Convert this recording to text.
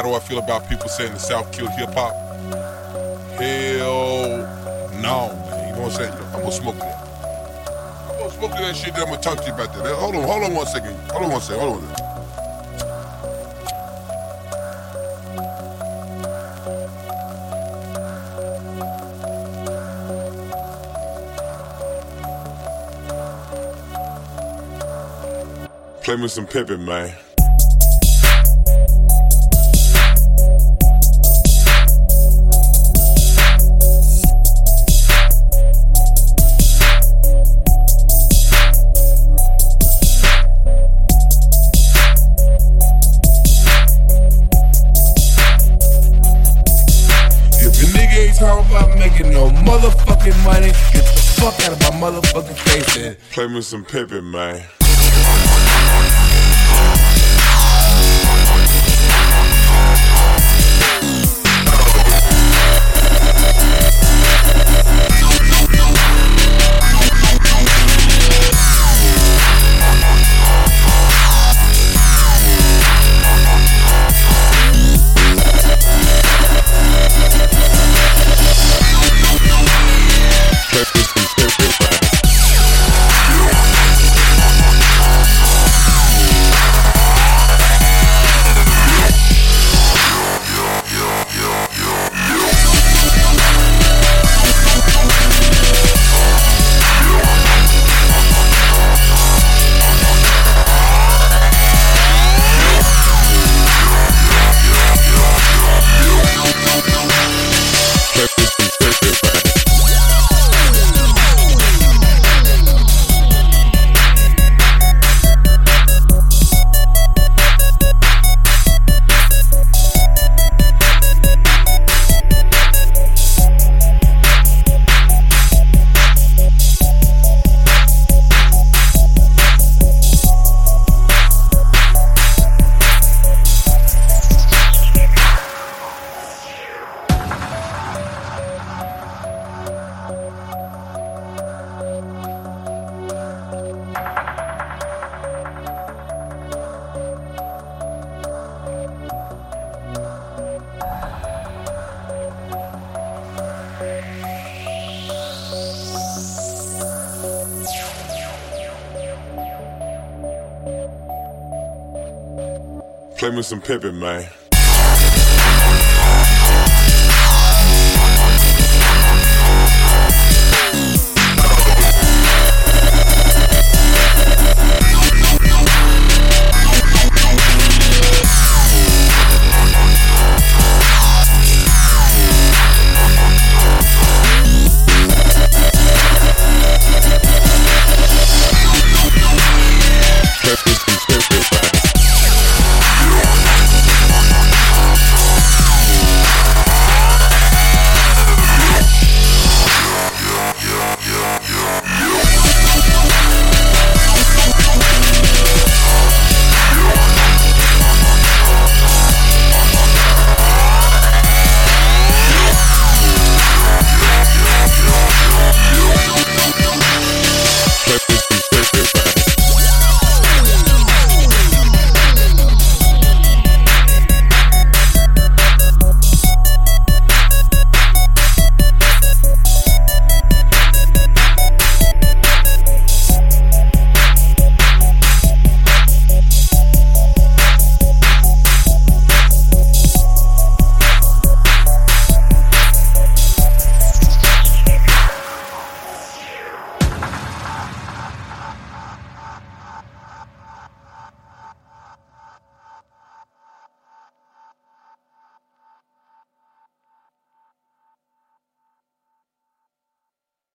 How do I feel about people saying the South killed hip hop? Hell no, man. You know what I'm saying? I'm gonna smoke that. I'm gonna smoke that shit. Then I'm gonna talk to you about that. Hold on 1 second. Hold on 1 second. Play me some Pippin, man. Talking about making no motherfucking money, get the fuck out of my motherfucking face and play me some Pippin, man. Play me some Pippin, man.